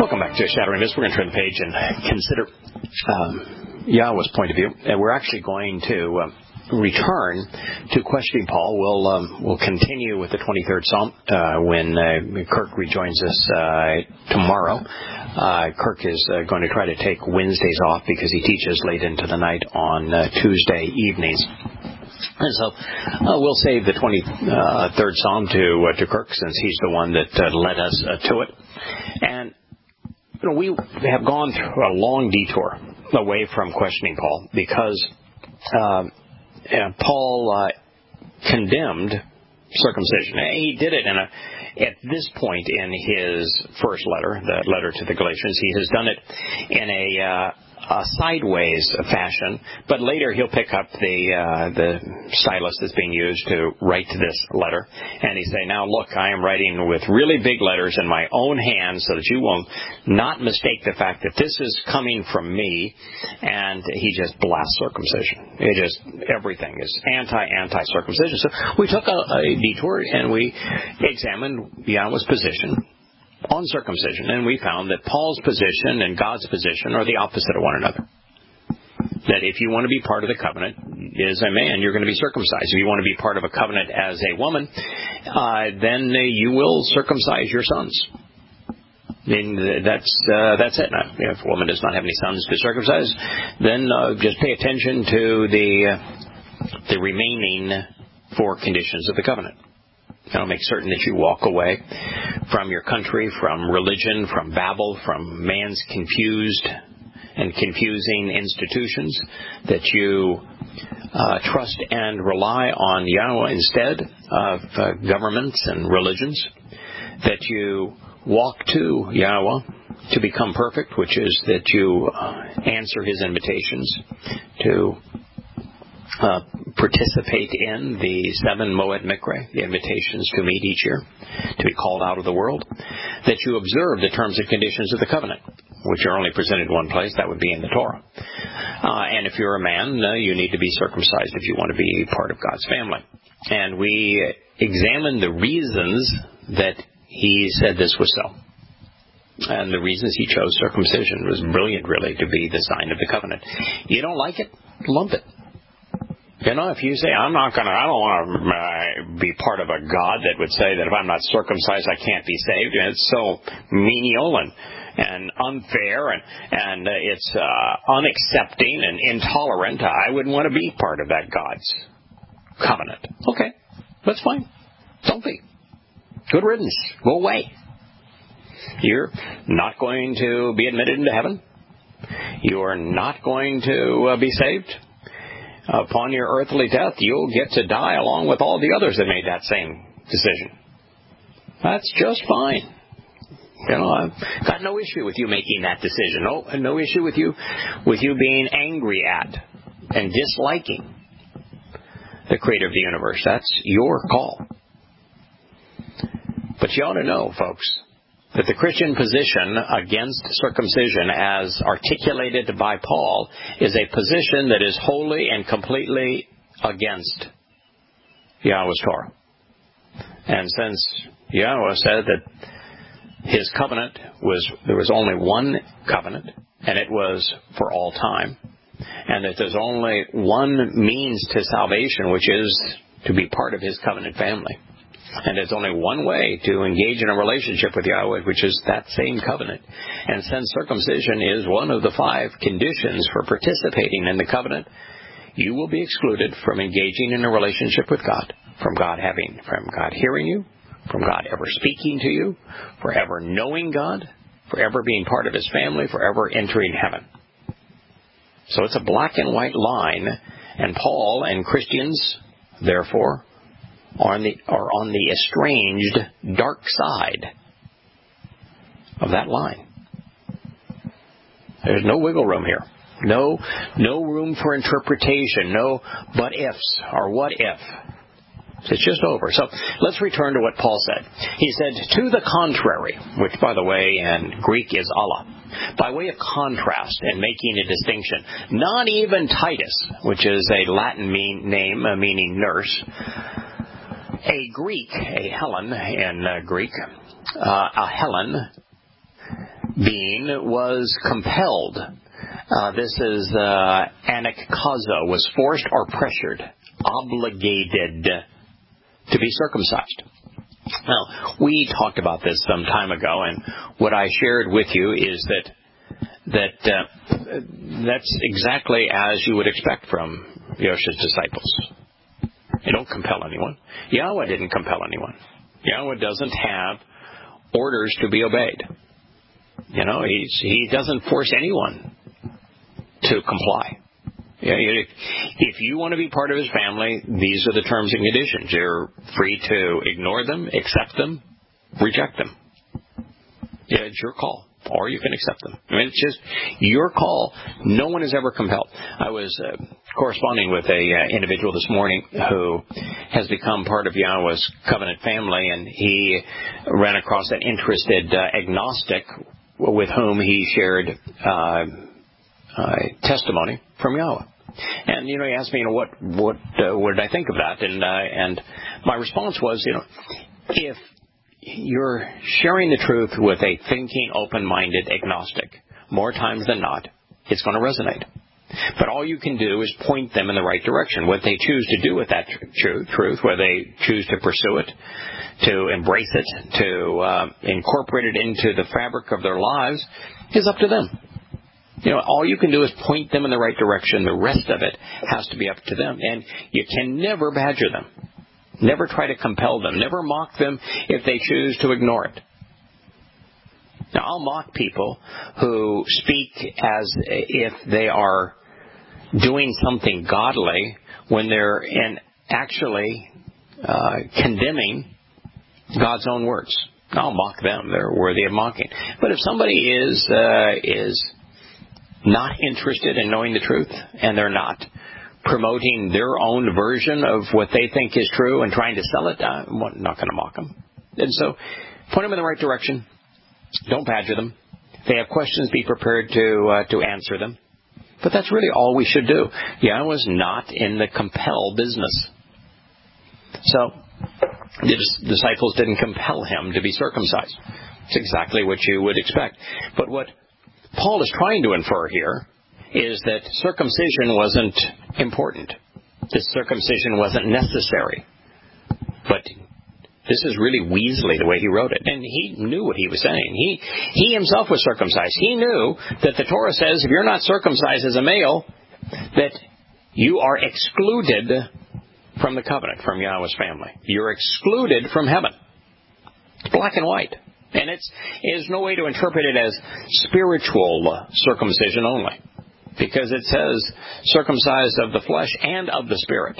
Welcome back to Shattering This. We're going to turn the page and consider Yahweh's point of view. And we're actually going to return to questioning Paul. We'll continue with the 23rd Psalm when Kirk rejoins us tomorrow. Kirk is going to try to take Wednesdays off because he teaches late into the night on Tuesday evenings. And so we'll save the 23rd Psalm to Kirk, since he's the one that led us to it. And we have gone through a long detour away from questioning Paul because Paul condemned circumcision. He did it at this point in his first letter, the letter to the Galatians. He has done it in a sideways fashion, but later he'll pick up the stylus that's being used to write this letter, and he say, now look, I am writing with really big letters in my own hand so that you will not mistake the fact that this is coming from me. And he just blasts circumcision. Everything is anti-circumcision. So we took a detour and we examined Yahweh's position on circumcision, and we found that Paul's position and God's position are the opposite of one another. That if you want to be part of the covenant as a man, you're going to be circumcised. If you want to be part of a covenant as a woman, then you will circumcise your sons. I mean, that's it. Now, if a woman does not have any sons to circumcise, then just pay attention to the remaining four conditions of the covenant. Make certain that you walk away from your country, from religion, from Babel, from man's confused and confusing institutions, that you trust and rely on Yahweh instead of governments and religions, that you walk to Yahweh to become perfect, which is that you answer his invitations to participate in the 7 Moed Mikre, the invitations to meet each year, to be called out of the world, that you observe the terms and conditions of the covenant, which are only presented one place, that would be in the Torah. And if you're a man, you need to be circumcised if you want to be part of God's family. And we examined the reasons that he said this was so. And the reasons he chose circumcision was brilliant, really, to be the sign of the covenant. You don't like it? Lump it. If you say, I don't want to be part of a God that would say that if I'm not circumcised, I can't be saved. And it's so menial and unfair and it's unaccepting and intolerant. I wouldn't want to be part of that God's covenant. Okay, that's fine. Don't be. Good riddance. Go away. You're not going to be admitted into heaven. You are not going to be saved. Upon your earthly death, you'll get to die along with all the others that made that same decision. That's just fine. I've got no issue with you making that decision. No issue with you being angry at and disliking the Creator of the universe. That's your call. But you ought to know, folks, that the Christian position against circumcision, as articulated by Paul, is a position that is wholly and completely against Yahweh's Torah. And since Yahweh said that his covenant there was only one covenant, and it was for all time, and that there's only one means to salvation, which is to be part of his covenant family. And there's only one way to engage in a relationship with Yahweh, which is that same covenant. And since circumcision is one of the 5 conditions for participating in the covenant, you will be excluded from engaging in a relationship with God, from God hearing you, from God ever speaking to you, forever knowing God, forever being part of his family, forever entering heaven. So it's a black and white line, and Paul and Christians, therefore, are on the estranged dark side of that line. There's no wiggle room here. No room for interpretation. No but ifs or what if. It's just over. So let's return to what Paul said. He said, to the contrary, which, by the way, in Greek is Allah, by way of contrast and making a distinction, not even Titus, which is a Latin name meaning nurse, a Greek, a Helen in Greek, a Helen being was compelled. This is anakazo, was forced or pressured, obligated to be circumcised. Now, we talked about this some time ago, and what I shared with you is that's exactly as you would expect from Yoshua's disciples. They don't compel anyone. Yahweh didn't compel anyone. Yahweh doesn't have orders to be obeyed. He doesn't force anyone to comply. If you want to be part of his family, these are the terms and conditions. You're free to ignore them, accept them, reject them. It's your call, or you can accept them. It's just your call. No one is ever compelled. I was corresponding with a individual this morning who has become part of Yahweh's covenant family, and he ran across an interested agnostic with whom he shared testimony from Yahweh. And he asked me, what did I think of that? And my response was, if you're sharing the truth with a thinking, open-minded agnostic, more times than not, it's going to resonate. But all you can do is point them in the right direction. What they choose to do with that truth, whether they choose to pursue it, to embrace it, to incorporate it into the fabric of their lives, is up to them. All you can do is point them in the right direction. The rest of it has to be up to them. And you can never badger them. Never try to compel them. Never mock them if they choose to ignore it. Now, I'll mock people who speak as if they are doing something godly when they're actually condemning God's own words. I'll mock them. They're worthy of mocking. But if somebody is not interested in knowing the truth, and they're not promoting their own version of what they think is true and trying to sell it, I'm not going to mock them. And so, point them in the right direction. Don't badger them. If they have questions, be prepared to answer them. But that's really all we should do. Yahweh's not in the compel business. So, the disciples didn't compel him to be circumcised. It's exactly what you would expect. But what Paul is trying to infer here is that circumcision wasn't important. This circumcision wasn't necessary. But this is really Weasley, the way he wrote it. And he knew what he was saying. He himself was circumcised. He knew that the Torah says if you're not circumcised as a male, that you are excluded from the covenant, from Yahweh's family. You're excluded from heaven. It's black and white. And there's no way to interpret it as spiritual circumcision only. Because it says circumcised of the flesh and of the spirit.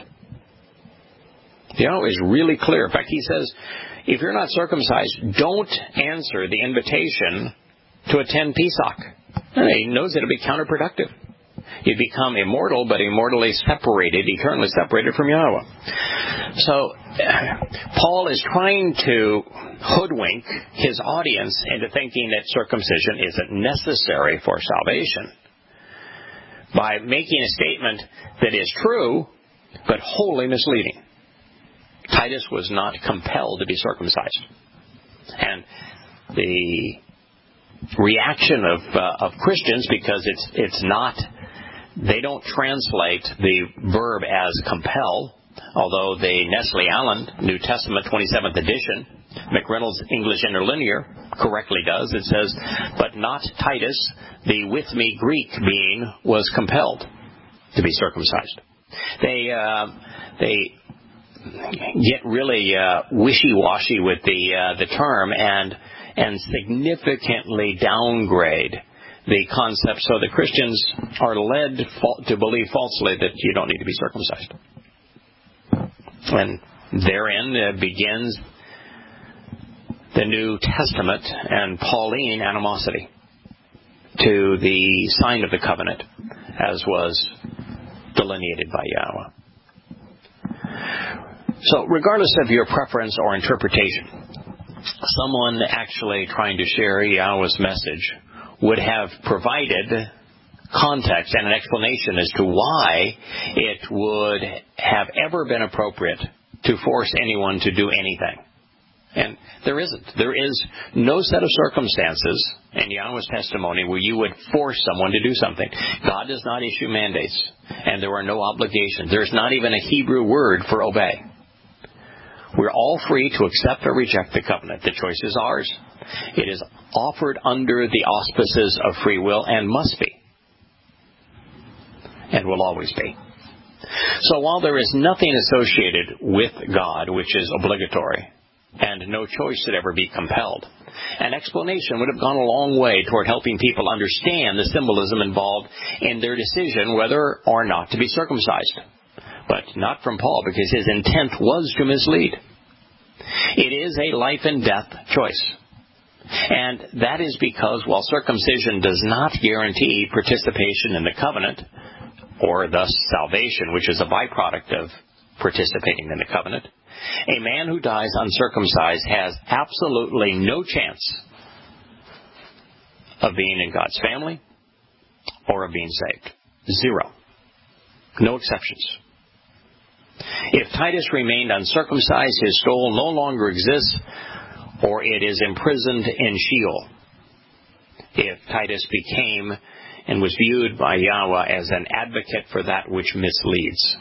Is really clear. In fact, he says, if you're not circumcised, don't answer the invitation to attend Pesach. And he knows it'll be counterproductive. You become immortal, but immortally separated, eternally separated from Yahweh. So, Paul is trying to hoodwink his audience into thinking that circumcision isn't necessary for salvation by making a statement that is true, but wholly misleading. Titus was not compelled to be circumcised. And the reaction of Christians, because it's not, they don't translate the verb as compel, although the Nestle Allen New Testament 27th edition, McReynolds English Interlinear, correctly does. It says, but not Titus, the with me Greek being, was compelled to be circumcised. They get really wishy-washy with the term and significantly downgrade the concept so that Christians are led to believe falsely that you don't need to be circumcised. And therein begins the New Testament and Pauline animosity to the sign of the covenant as was delineated by Yahweh. So regardless of your preference or interpretation, someone actually trying to share Yahweh's message would have provided context and an explanation as to why it would have ever been appropriate to force anyone to do anything. And there isn't. There is no set of circumstances in Yahweh's testimony where you would force someone to do something. God does not issue mandates, and there are no obligations. There's not even a Hebrew word for obey. We're all free to accept or reject the covenant. The choice is ours. It is offered under the auspices of free will and must be, and will always be. So while there is nothing associated with God which is obligatory, and no choice should ever be compelled, an explanation would have gone a long way toward helping people understand the symbolism involved in their decision whether or not to be circumcised. But not from Paul, because his intent was to mislead. It is a life and death choice. And that is because while circumcision does not guarantee participation in the covenant, or thus salvation, which is a byproduct of participating in the covenant, a man who dies uncircumcised has absolutely no chance of being in God's family or of being saved. Zero. No exceptions. If Titus remained uncircumcised, his soul no longer exists, or it is imprisoned in Sheol. If Titus became and was viewed by Yahweh as an advocate for that which misleads.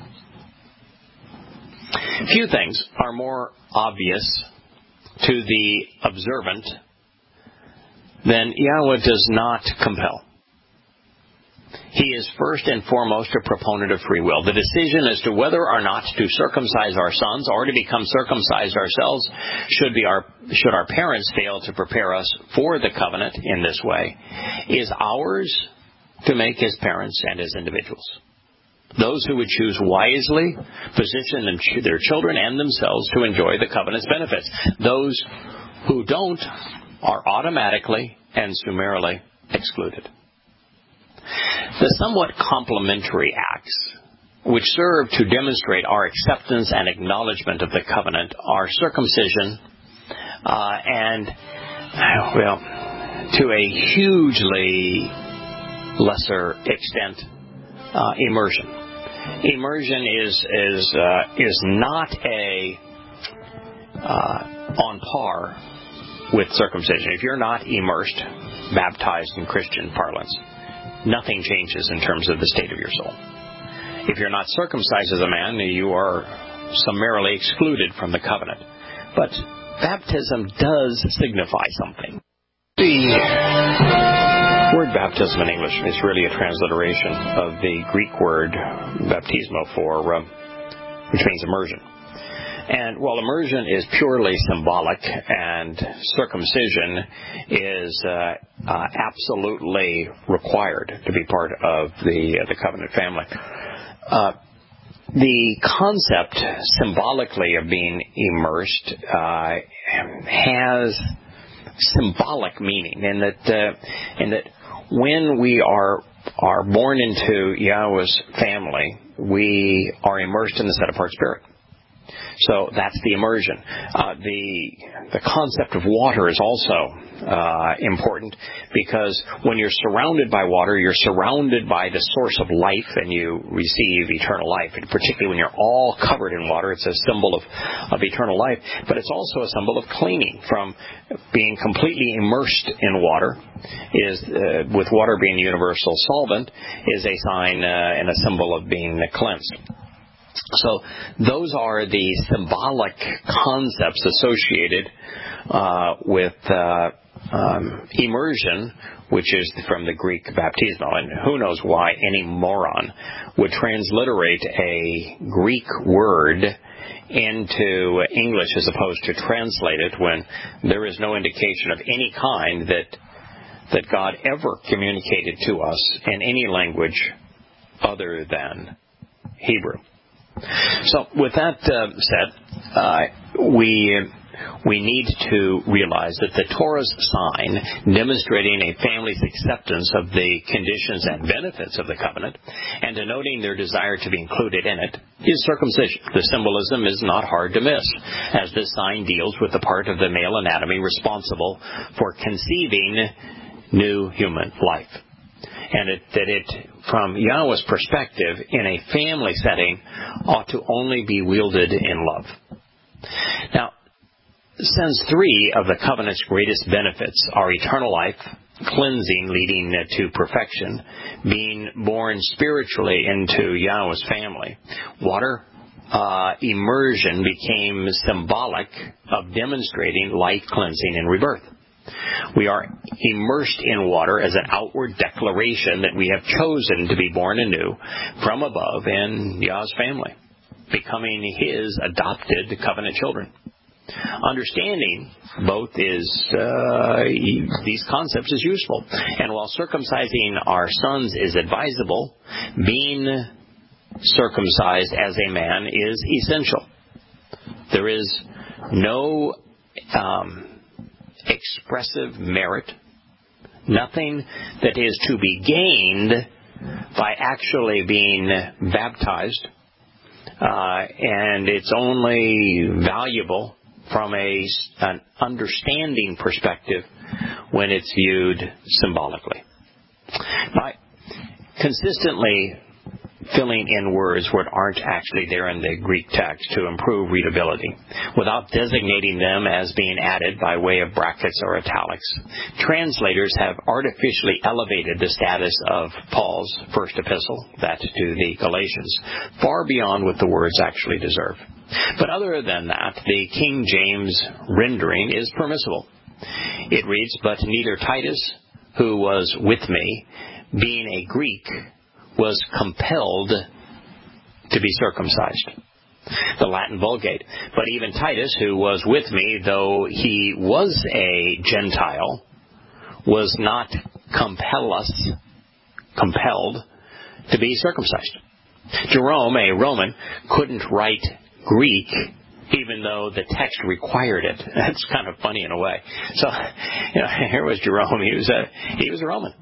Few things are more obvious to the observant than Yahweh does not compel. He is first and foremost a proponent of free will. The decision as to whether or not to circumcise our sons or to become circumcised ourselves should our parents fail to prepare us for the covenant in this way, is ours to make as parents and as individuals. Those who would choose wisely position their children and themselves to enjoy the covenant's benefits. Those who don't are automatically and summarily excluded. The somewhat complementary acts which serve to demonstrate our acceptance and acknowledgement of the covenant are circumcision and, to a hugely lesser extent, immersion. Immersion is not on par with circumcision. If you're not immersed, baptized in Christian parlance, nothing changes in terms of the state of your soul. If you're not circumcised as a man, you are summarily excluded from the covenant. But baptism does signify something. The word baptism in English is really a transliteration of the Greek word baptismo which means immersion. And while immersion is purely symbolic and circumcision is absolutely required to be part of the covenant family, the concept symbolically of being immersed has symbolic meaning in that when we are born into Yahweh's family, we are immersed in the set-apart spirit. So that's the immersion. The concept of water is also important because when you're surrounded by water, you're surrounded by the source of life and you receive eternal life. And particularly when you're all covered in water, it's a symbol of eternal life. But it's also a symbol of cleaning from being completely immersed in water. With water being a universal solvent, is a sign and a symbol of being cleansed. So those are the symbolic concepts associated with immersion, which is from the Greek baptismo. And who knows why any moron would transliterate a Greek word into English as opposed to translate it when there is no indication of any kind that God ever communicated to us in any language other than Hebrew. So with that said, we need to realize that the Torah's sign demonstrating a family's acceptance of the conditions and benefits of the covenant and denoting their desire to be included in it is circumcision. The symbolism is not hard to miss, as this sign deals with the part of the male anatomy responsible for conceiving new human life. And that it, from Yahweh's perspective, in a family setting, ought to only be wielded in love. Now, since three of the covenant's greatest benefits are eternal life, cleansing leading to perfection, being born spiritually into Yahweh's family, water immersion became symbolic of demonstrating life cleansing and rebirth. We are immersed in water as an outward declaration that we have chosen to be born anew from above in Yah's family, becoming His adopted covenant children. Understanding both these concepts is useful. And while circumcising our sons is advisable, being circumcised as a man is essential. There is no expressive merit, nothing that is to be gained by actually being baptized, and it's only valuable from an understanding perspective when it's viewed symbolically. By consistently filling in words where aren't actually there in the Greek text to improve readability, without designating them as being added by way of brackets or italics, translators have artificially elevated the status of Paul's first epistle, that to the Galatians, far beyond what the words actually deserve. But other than that, the King James rendering is permissible. It reads, "But neither Titus, who was with me, being a Greek, was compelled to be circumcised." The Latin Vulgate. "But even Titus, who was with me, though he was a Gentile, was not compelled to be circumcised." Jerome, a Roman, couldn't write Greek even though the text required it. That's kind of funny in a way. So, here was Jerome. He was a Roman.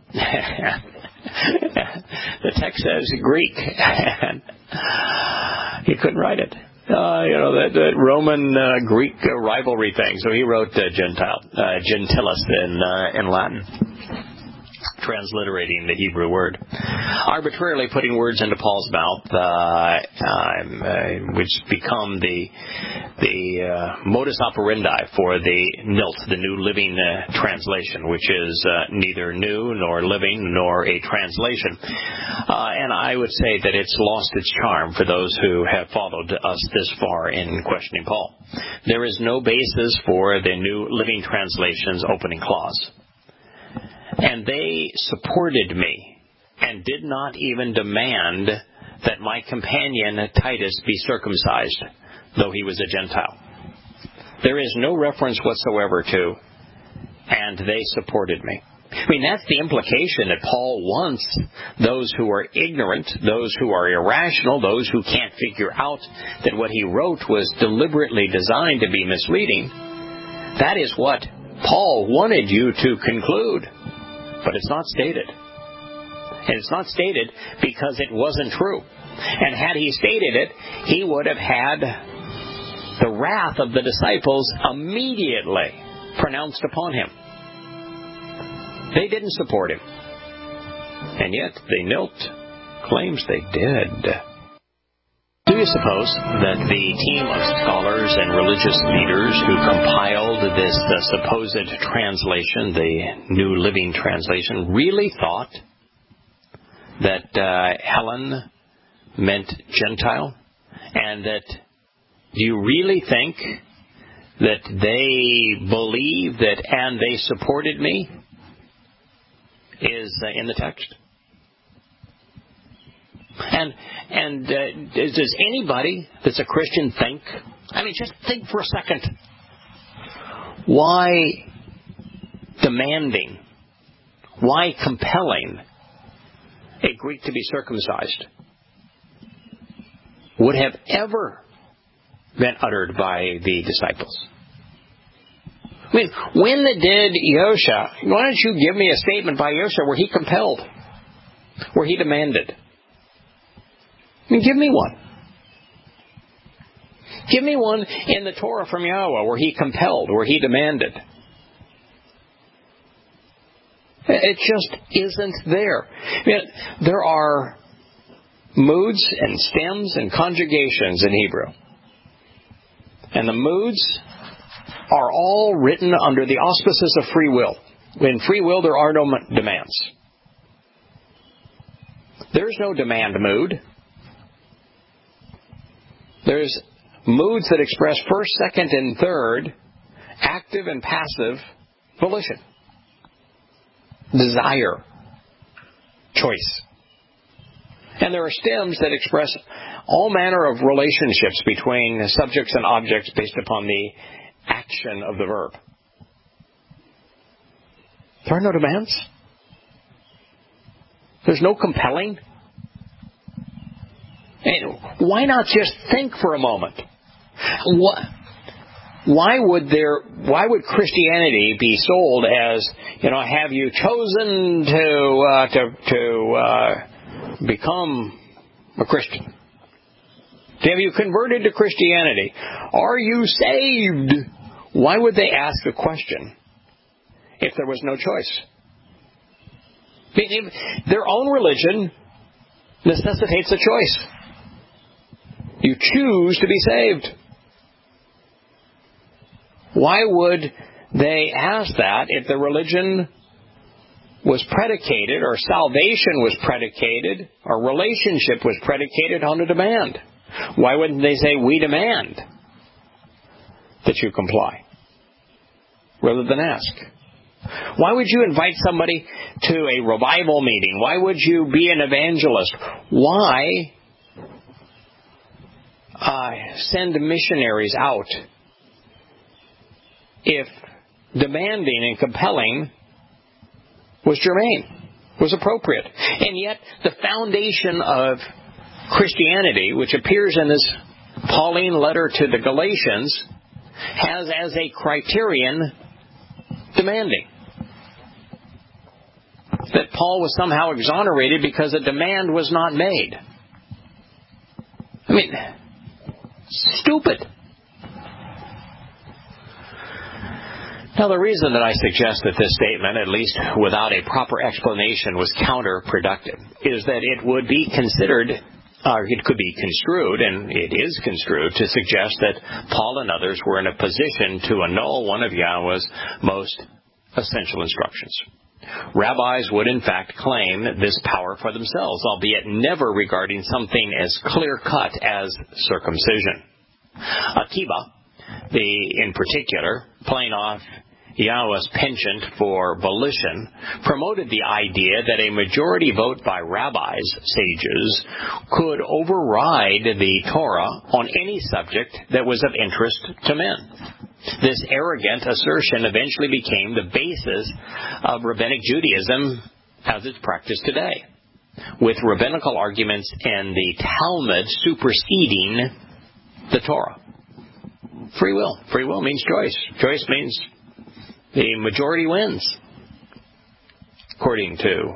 The text says Greek, and he couldn't write it. That Roman Greek rivalry thing. So he wrote gentilis in Latin, transliterating the Hebrew word, arbitrarily putting words into Paul's mouth, which become the modus operandi for the NILT, the New Living Translation, which is neither new nor living nor a translation. And I would say that it's lost its charm for those who have followed us this far in questioning Paul. There is no basis for the New Living Translation's opening clause. "And they supported me, and did not even demand that my companion Titus be circumcised, though he was a Gentile." There is no reference whatsoever to, "and they supported me." I mean, that's the implication that Paul wants those who are ignorant, those who are irrational, those who can't figure out that what he wrote was deliberately designed to be misleading. That is what Paul wanted you to conclude. But it's not stated. And it's not stated because it wasn't true. And had he stated it, he would have had the wrath of the disciples immediately pronounced upon him. They didn't support him. And yet the NILT claims they did. Do you suppose that the team of scholars and religious leaders who compiled this supposed translation, the New Living Translation, really thought that Helen meant Gentile? And that, do you really think that they believe that "and they supported me" is in the text? And does anybody that's a Christian think, just think for a second, why demanding, why compelling a Greek to be circumcised would have ever been uttered by the disciples? When did Yosha, why don't you give me a statement by Yosha where he compelled, where he demanded? Give me one. Give me one in the Torah from Yahweh where he compelled, where he demanded. It just isn't there. There are moods and stems and conjugations in Hebrew. And the moods are all written under the auspices of free will. In free will, there are no demands. There's no demand mood. There's moods that express first, second, and third, active and passive volition, desire, choice. And there are stems that express all manner of relationships between subjects and objects based upon the action of the verb. There are no demands. There's no compelling. And why not just think for a moment? Why would Christianity be sold as, have you chosen to become a Christian? Have you converted to Christianity? Are you saved? Why would they ask a question if there was no choice? Their own religion necessitates a choice. You choose to be saved. Why would they ask that if the religion was predicated, or salvation was predicated, or relationship was predicated on a demand? Why wouldn't they say, we demand that you comply, rather than ask? Why would you invite somebody to a revival meeting? Why would you be an evangelist? Why send missionaries out if demanding and compelling was germane, was appropriate? And yet the foundation of Christianity, which appears in this Pauline letter to the Galatians, has as a criterion demanding. That Paul was somehow exonerated because a demand was not made. I mean, stupid. Now, the reason that I suggest that this statement, at least without a proper explanation, was counterproductive is that it would be considered, or it could be construed, and it is construed, to suggest that Paul and others were in a position to annul one of Yahweh's most essential instructions. Rabbis would in fact claim this power for themselves, albeit never regarding something as clear-cut as circumcision. Akiba, in particular, playing off Yahweh's penchant for volition, promoted the idea that a majority vote by rabbis, sages, could override the Torah on any subject that was of interest to men. This arrogant assertion eventually became the basis of Rabbinic Judaism as it's practiced today, with rabbinical arguments and the Talmud superseding the Torah. Free will. Free will means choice. Choice means the majority wins, according to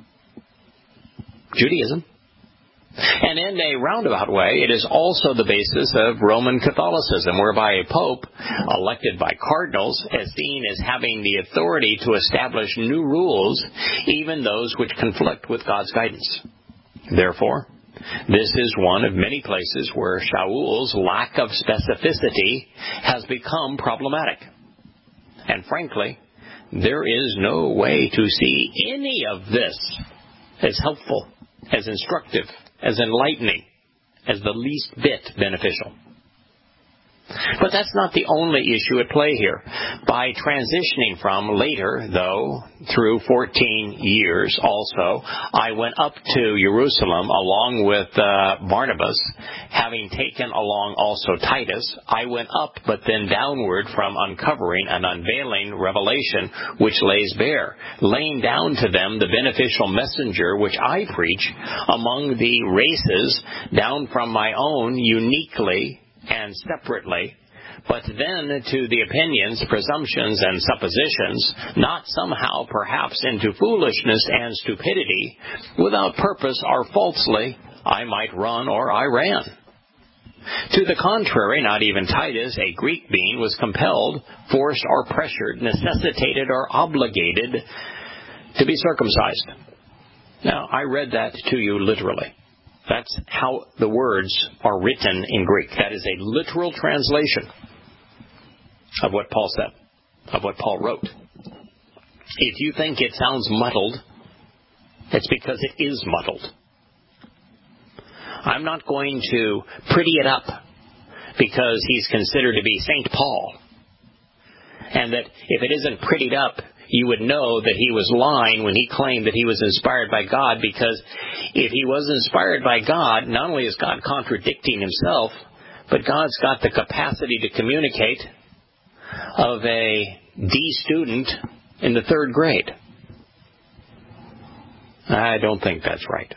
Judaism. And in a roundabout way, it is also the basis of Roman Catholicism, whereby a pope, elected by cardinals, is seen as having the authority to establish new rules, even those which conflict with God's guidance. Therefore, this is one of many places where Shaul's lack of specificity has become problematic. And frankly, there is no way to see any of this as helpful, as instructive, as enlightening, as the least bit beneficial. But that's not the only issue at play here. By transitioning from later, though, through 14 years also, I went up to Jerusalem along with Barnabas, having taken along also Titus. I went up, but then downward from uncovering and unveiling revelation which lays bare, laying down to them the beneficial messenger which I preach among the races, down from my own uniquely and separately, but then to the opinions, presumptions, and suppositions, not somehow perhaps into foolishness and stupidity, without purpose or falsely, I might run or I ran. To the contrary, not even Titus, a Greek being, was compelled, forced or pressured, necessitated or obligated to be circumcised. Now, I read that to you literally. That's how the words are written in Greek. That is a literal translation. of what Paul said, of what Paul wrote. If you think it sounds muddled, it's because it is muddled. I'm not going to pretty it up because he's considered to be St. Paul. And that if it isn't prettied up, you would know that he was lying when he claimed that he was inspired by God, because if he was inspired by God, not only is God contradicting himself, but God's got the capacity to communicate of a D student in the 3rd grade. I don't think that's right.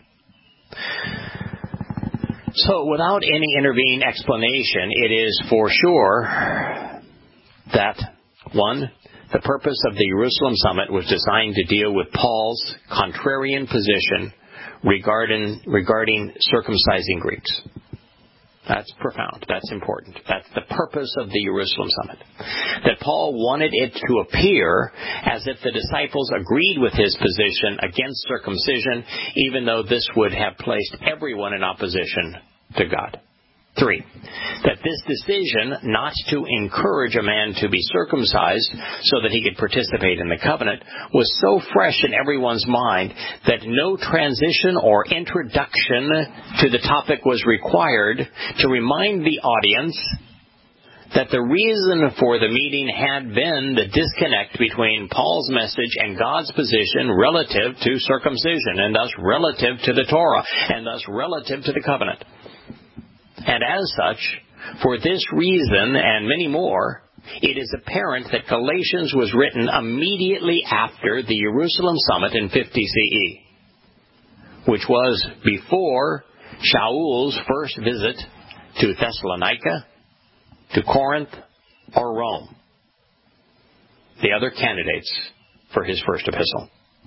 So without any intervening explanation, it is for sure that, 1, the purpose of the Jerusalem Summit was designed to deal with Paul's contrarian position regarding circumcising Greeks. That's profound. That's important. That's the purpose of the Jerusalem Summit. That Paul wanted it to appear as if the disciples agreed with his position against circumcision, even though this would have placed everyone in opposition to God. 3, that this decision not to encourage a man to be circumcised so that he could participate in the covenant was so fresh in everyone's mind that no transition or introduction to the topic was required to remind the audience that the reason for the meeting had been the disconnect between Paul's message and God's position relative to circumcision, and thus relative to the Torah, and thus relative to the covenant. And as such, for this reason and many more, it is apparent that Galatians was written immediately after the Jerusalem Summit in 50 CE, which was before Shaul's first visit to Thessalonica, to Corinth, or Rome, the other candidates for his first epistle.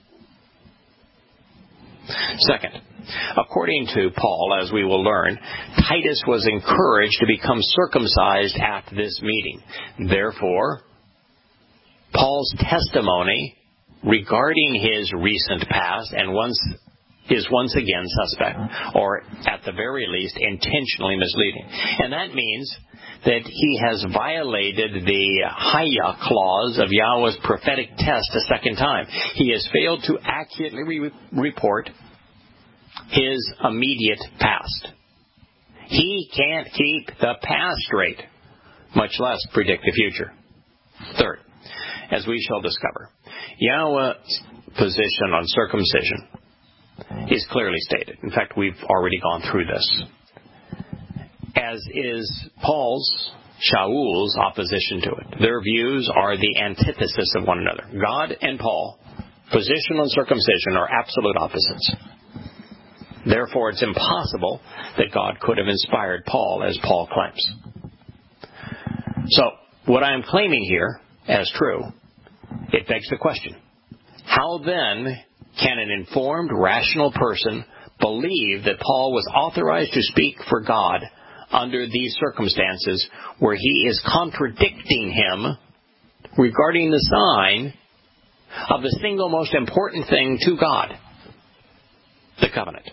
Second, according to Paul, as we will learn, Titus was encouraged to become circumcised at this meeting. Therefore, Paul's testimony regarding his recent past is once again suspect, or at the very least intentionally misleading. And that means that he has violated the Haya clause of Yahweh's prophetic test a second time. He has failed to accurately report his immediate past. He can't keep the past straight, much less predict the future. Third, as we shall discover, Yahweh's position on circumcision is clearly stated. In fact, we've already gone through this. As is Shaul's opposition to it. Their views are the antithesis of one another. God and Paul, position on circumcision, are absolute opposites. Therefore, it's impossible that God could have inspired Paul, as Paul claims. So, what I am claiming here as true, it begs the question, how then can an informed, rational person believe that Paul was authorized to speak for God under these circumstances where he is contradicting him regarding the sign of the single most important thing to God, the covenant?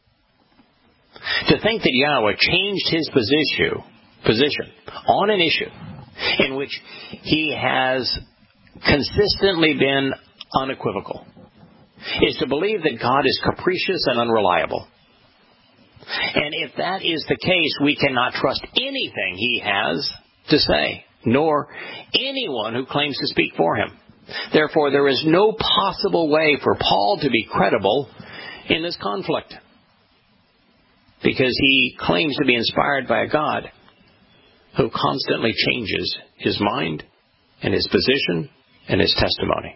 To think that Yahweh changed his position on an issue in which he has consistently been unequivocal is to believe that God is capricious and unreliable. And if that is the case, we cannot trust anything he has to say, nor anyone who claims to speak for him. Therefore, there is no possible way for Paul to be credible in this conflict, because he claims to be inspired by a God who constantly changes his mind and his position and his testimony.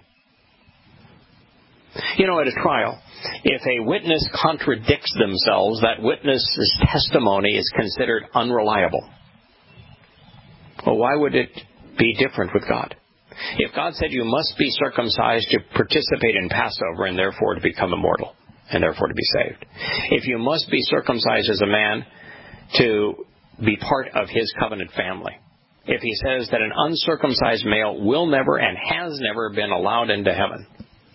You know, at a trial, if a witness contradicts themselves, that witness's testimony is considered unreliable. Well, why would it be different with God? If God said you must be circumcised to participate in Passover and therefore to become immortal and therefore to be saved. If you must be circumcised as a man to be part of his covenant family. If he says that an uncircumcised male will never and has never been allowed into heaven.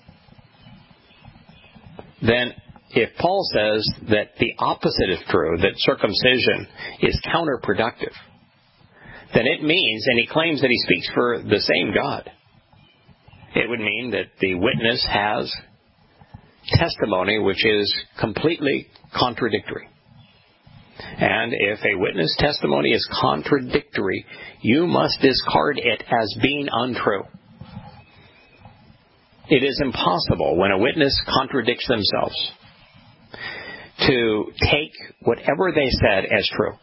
Then if Paul says that the opposite is true, that circumcision is counterproductive, then it means, and he claims that he speaks for the same God, it would mean that the witness has testimony which is completely contradictory. And if a witness testimony is contradictory, you must discard it as being untrue. It is impossible when a witness contradicts themselves to take whatever they said as true.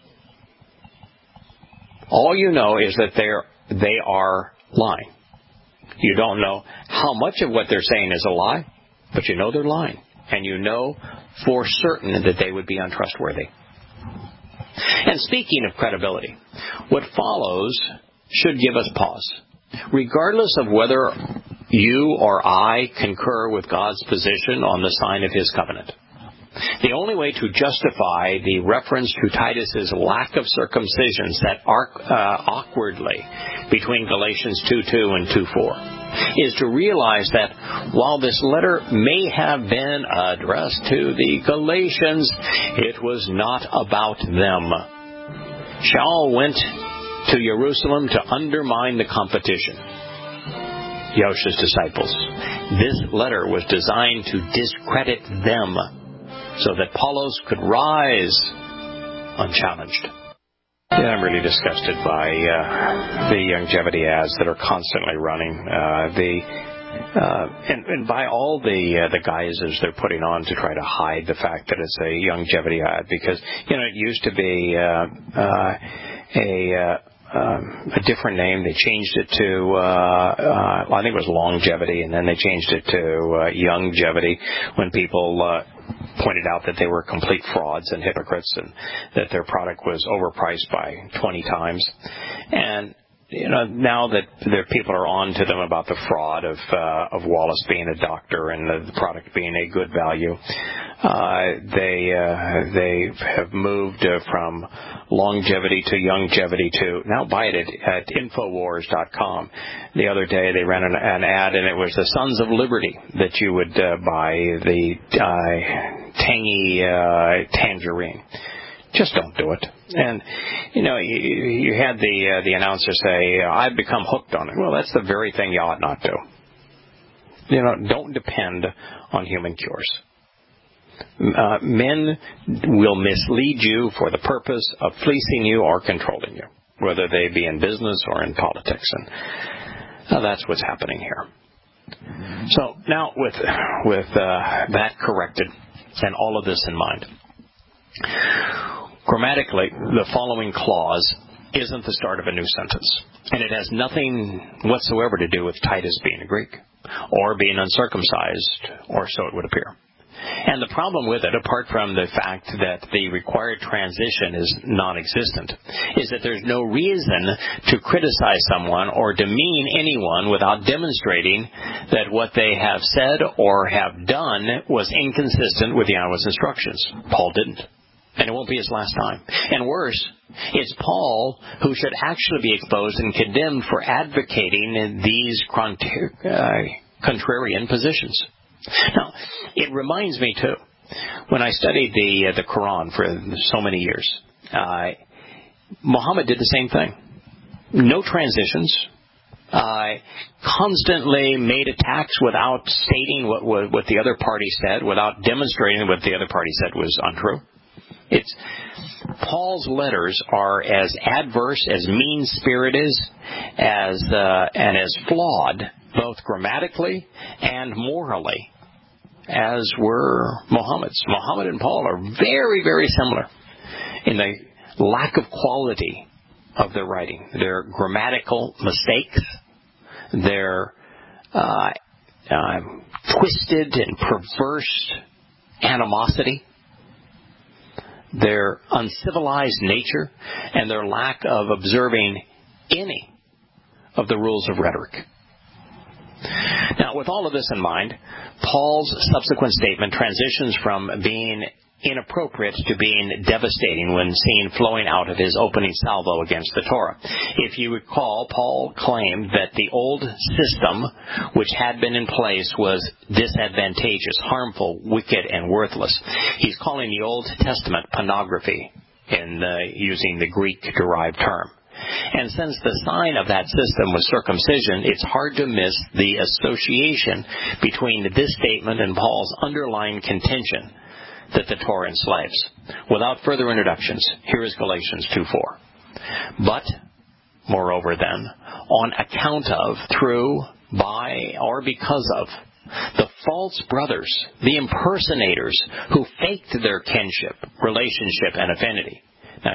All you know is that they are lying. You don't know how much of what they're saying is a lie, but you know they're lying. And you know for certain that they would be untrustworthy. And speaking of credibility, what follows should give us pause. Regardless of whether you or I concur with God's position on the sign of His covenant, the only way to justify the reference to Titus's lack of circumcision set awkwardly between Galatians 2:2 and 2:4 is to realize that while this letter may have been addressed to the Galatians, it was not about them. Shaul went to Jerusalem to undermine the competition, Yosha's disciples. This letter was designed to discredit them, so that Apollos could rise unchallenged. Yeah, I'm really disgusted by the longevity ads that are constantly running, and by all the guises they're putting on to try to hide the fact that it's a longevity ad, because it used to be a different name. They changed it to, I think it was longevity, and then they changed it to youngevity when people pointed out that they were complete frauds and hypocrites and that their product was overpriced by 20 times. And now that the people are on to them about the fraud of Wallace being a doctor and the product being a good value, they have moved from longevity to youngevity to now buy it at Infowars.com. The other day they ran an ad, and it was the Sons of Liberty that you would buy the tangy tangerine. Just don't do it. And, you had the announcer say, I've become hooked on it. Well, that's the very thing you ought not do. Don't depend on human cures. Men will mislead you for the purpose of fleecing you or controlling you, whether they be in business or in politics. And that's what's happening here. So now with that corrected and all of this in mind, grammatically, the following clause isn't the start of a new sentence. And it has nothing whatsoever to do with Titus being a Greek or being uncircumcised, or so it would appear. And the problem with it, apart from the fact that the required transition is non-existent, is that there's no reason to criticize someone or demean anyone without demonstrating that what they have said or have done was inconsistent with Yahweh's instructions. Paul didn't. And it won't be his last time. And worse, it's Paul who should actually be exposed and condemned for advocating these contrarian positions. Now, it reminds me, too, when I studied the Quran for so many years, Muhammad did the same thing. No transitions. Constantly made attacks without stating what the other party said, without demonstrating what the other party said was untrue. Paul's letters are as adverse, as mean-spirited, and as flawed, both grammatically and morally, as were Muhammad's. Muhammad and Paul are very, very similar in the lack of quality of their writing. Their grammatical mistakes, their twisted and perverse animosity, their uncivilized nature, and their lack of observing any of the rules of rhetoric. Now, with all of this in mind, Paul's subsequent statement transitions from being inappropriate to being devastating when seen flowing out of his opening salvo against the Torah. If you recall, Paul claimed that the old system which had been in place was disadvantageous, harmful, wicked, and worthless. He's calling the Old Testament pornography in using the Greek-derived term. And since the sign of that system was circumcision, it's hard to miss the association between this statement and Paul's underlying contention that the Torah enslaves. Without further introductions, here is Galatians 2:4. But, moreover then, on account of, through, by, or because of, the false brothers, the impersonators, who faked their kinship, relationship, and affinity. Now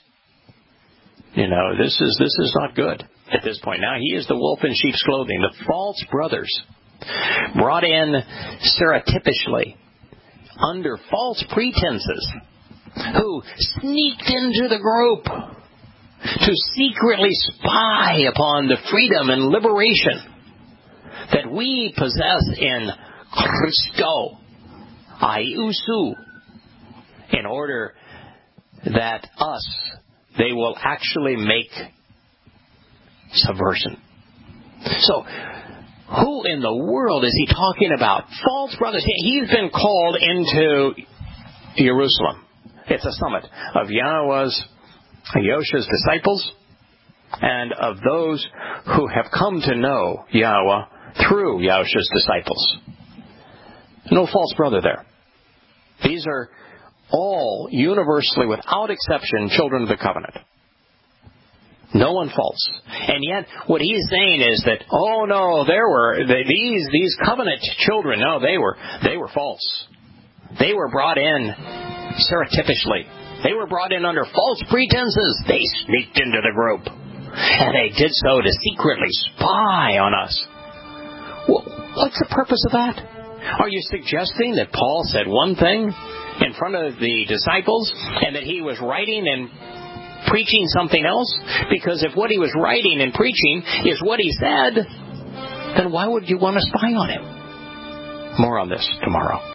this is not good at this point. Now he is the wolf in sheep's clothing. The false brothers brought in surreptitiously, under false pretenses, who sneaked into the group to secretly spy upon the freedom and liberation that we possess in Christo, Iusu, in order that they will actually make subversion. So, who in the world is he talking about? False brothers. He's been called into Jerusalem. It's a summit of Yahushua's disciples and of those who have come to know Yahweh through Yahushua's disciples. No false brother there. These are all universally, without exception, children of the covenant. No one false. And yet, what he's saying is that, oh no, there were these covenant children. No, they were false. They were brought in surreptitiously. They were brought in under false pretenses. They sneaked into the group, and they did so to secretly spy on us. Well, what's the purpose of that? Are you suggesting that Paul said one thing in front of the disciples and that he was writing and preaching something else? Because if what he was writing and preaching is what he said, then why would you want to spy on him? More on this tomorrow.